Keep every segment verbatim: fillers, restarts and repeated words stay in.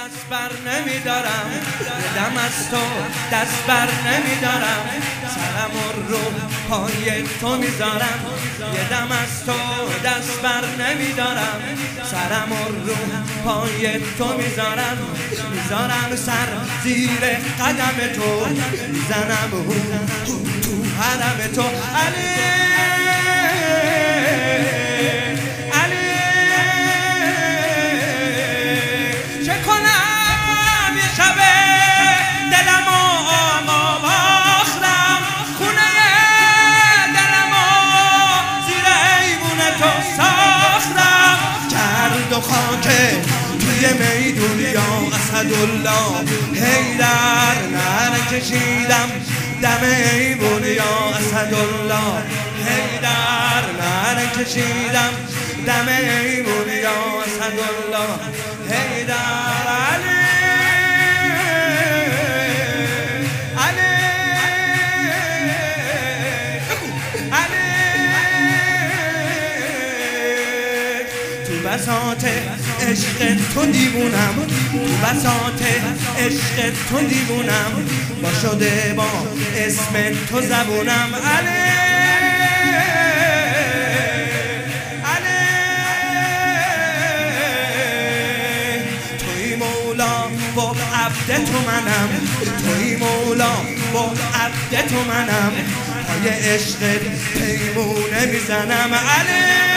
دست بر نمیدارم، یه دم از تو دست بر نمیدارم، سرم رو پای تو میذارم، یه دم از تو دست بر نمیدارم، سرم رو پای تو میذارم، میذارم سر زیر قدم تو، میزنم هو تو حرم تو. علی علی چه کنم یه شبه دلم و آقا باختم، خونه دلم و زیر ایوون تو ساختم، گرد و خاکه توی میدون یا اسدالله حیدر نره کشیدم، دم ایوون یا اسدالله حیدر نره کشیدم، دم ایوون یا اسدالله حیدر. علی علی علی تو بساط عشق تو دیوونم، تو بساط عشق تو دیوونم، با شده با اسم تو زبونم. علی علی توی مولا با عبد تو منم، توی مولا با عبد تو منم، پای عشق پیمونه میزنم. علی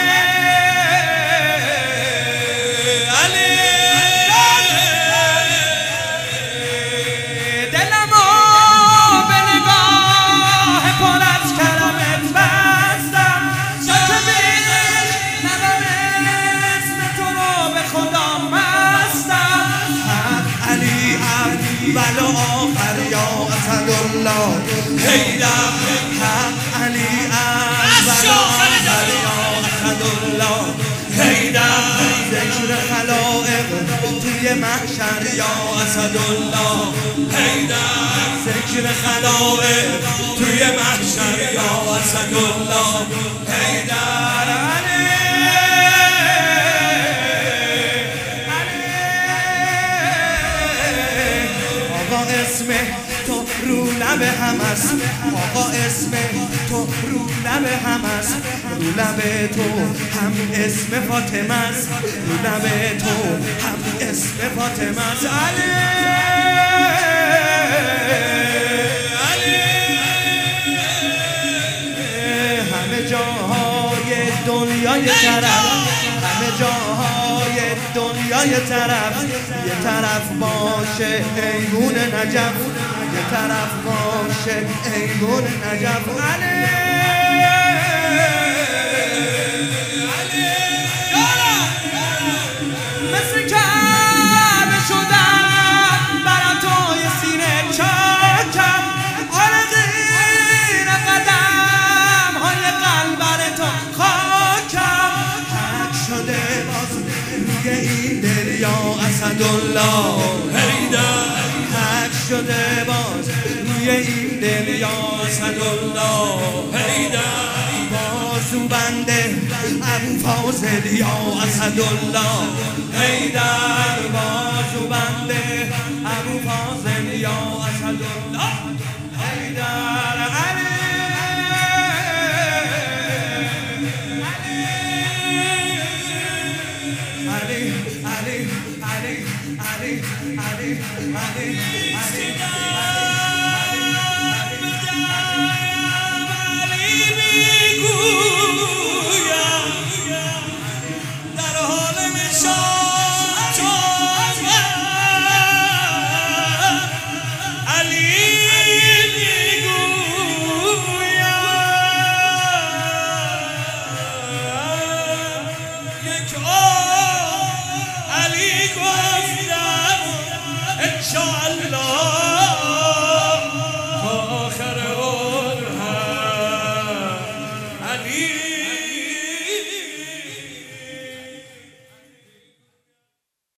ولو آخر یا اسدالله حیدر، حق علی ولو آخر یا اسدالله حیدر، ذکر خلائق توی محشر یا اسدالله حیدر، ذکر خلائق توی محشر یا اسدالله حیدر. اسم تو رو لب هم است، آقا اسم تو رو لب هم است، رو لب تو هم اسم فاطمه است، رو لب تو هم اسم فاطمه است. علی علی همه جاهای دنیای طرف، همه جاهای دنیای طرف، یه طرف باشه ایوون نجف، یه طرف باشه ایوون نجف. علی علی مثل کعبه شدم برا توی سینه چاکم، آرزین قدم های قلب بر تو خاکم، حق شده باز روی این دل یا اسدالله حیدر، حق شده باز روی این دل یا اسدالله حیدر، بازو بنده ابو فاضل یا اسدالله حیدر، بازو بنده ابو فاضل یا اسدالله حیدر. علی علی علی علی علی علی علی علی